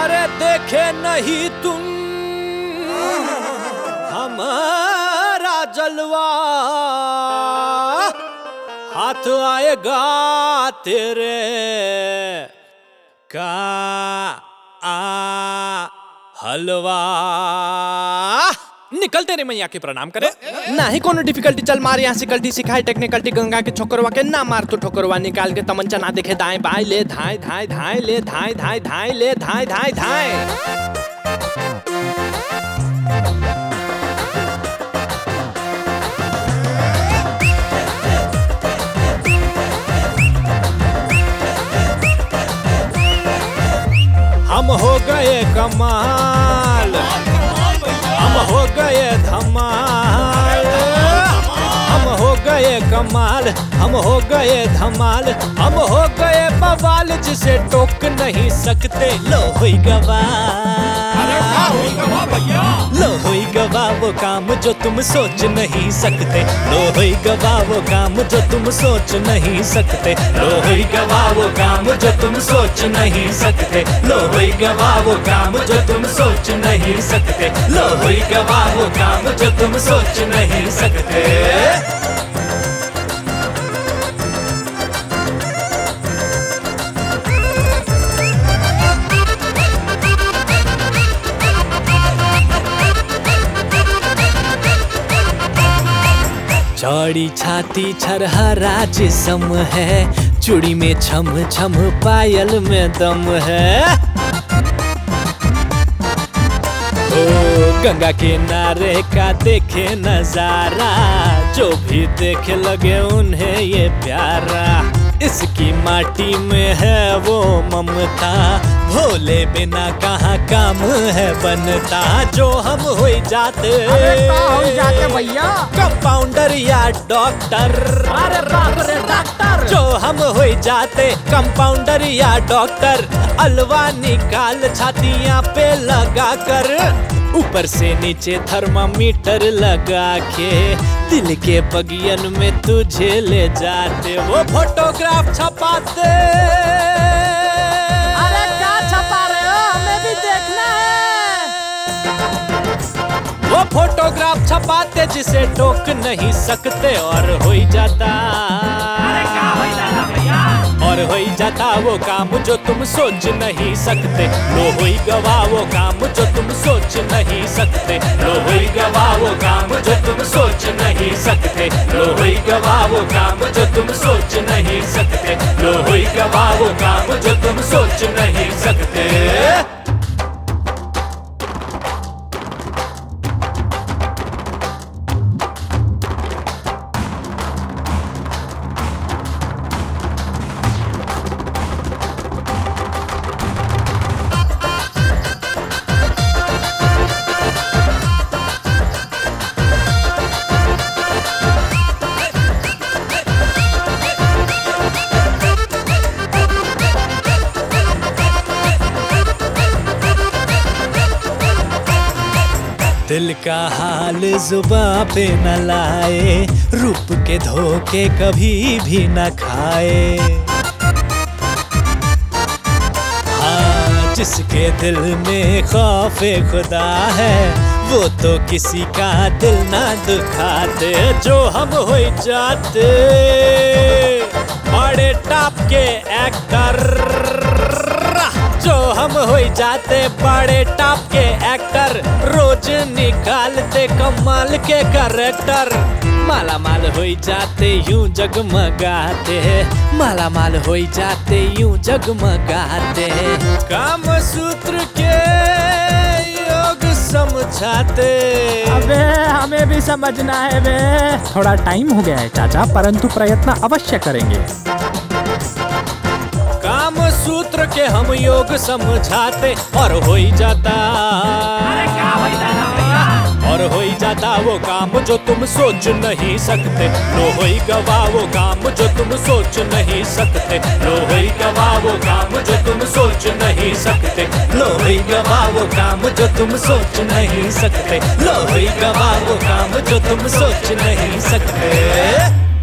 अरे देखे नहीं तुम हमारा जलवा, हाथ आएगा तेरे का हलवा। निकल तेरे मैया के प्रणाम करे। ना ही कोनो डिफिकल्टी चल मार यहाँ सिकल्टी सिखाई टेक्निकलिटी गंगा के छोकरवा के ना मार तो ठोकरवा निकाल के तमंचा ना देखे दाएं बाएं ले धाए धाए धाए ले धाए धाए धाए ले धाए धाए धाए। हम हो गए कमाल, हम हो गए धमाल, हम हो गए कमाल, हम हो गए धमाल, हम हो गए बवाल जिसे टोक नहीं सकते। लो हुई गवाह, लो हुई गवाह वो काम जो तुम सोच नहीं सकते। लो हुई गवाह वो काम जो तुम सोच नहीं सकते। लो हुई गवाह वो काम जो तुम सोच नहीं सकते। लो हुई गवाह वो काम जो तुम सोच नहीं सकते। लो हुई गवाह वो काम जो तुम सोच नहीं सकते। चौड़ी छाती छरहरा जिस्म है, चूड़ी में छम छम पायल में दम है। ओ गंगा किनारे का देखे नजारा, जो भी देखे लगे उन्हें ये प्यारा। इसकी माटी में है वो ममता, भोले बिना कहाँ काम है बनता। जो हम हो जाते भैया कंपाउंडर या डॉक्टर, अरे बाप रे डॉक्टर। जो हम हो जाते कंपाउंडर या डॉक्टर, अलवा निकाल छातियाँ पे लगा कर, ऊपर से नीचे थर्मामीटर लगा के दिल के बगियन में तुझे ले जाते। वो फोटोग्राफ छपाते। अरे क्या छपा रहे हो, हमें भी देखना है। वो फोटोग्राफ छपाते जिसे टोक नहीं सकते। और हो ही जाता, अरे क्या हो जाता भैया, और हो ही जाता वो काम जो तुम सोच नहीं सकते। लो हुई गवाह वो काम जो तुम सोच नहीं सकते। लो हुई गवाह वो काम जो तुम सोच नहीं सकते। लो हुई गवाह वो काम जो तुम सोच नहीं सकते। लो हुई गवाह वो काम जो तुम सोच नहीं सकते। दिल का हाल जुबां पे न लाए, रूप के धोखे कभी भी न खाए। हाँ जिसके दिल में खौफे खुदा है, वो तो किसी का दिल ना दुखाते। जो हम हो जाते बड़े टॉप के एक्टर, जो हम हो जाते बड़े टॉप के एक्टर, रोज निकालते कमाल के कैरेक्टर। माला माल हो जाते यूं जगमगाते, माला माल हो जाते यूं जगमगाते। काम सूत्र के योग समझाते। अबे हमें भी समझना है बे। थोड़ा टाइम हो गया है चाचा, परंतु प्रयत्न अवश्य करेंगे। काम सूत्र के हम योग समझाते। और हो ही जाता, अरे क्या हो जाता भैया, और हो ही जाता वो काम जो तुम सोच नहीं सकते। लो हुई गवाह वो काम जो तुम सोच नहीं सकते। लो हुई गवाह वो काम जो तुम सोच नहीं सकते। लो हुई गवाह वो काम जो तुम सोच नहीं सकते। लो हुई गवाह वो काम जो तुम सोच नहीं सकते।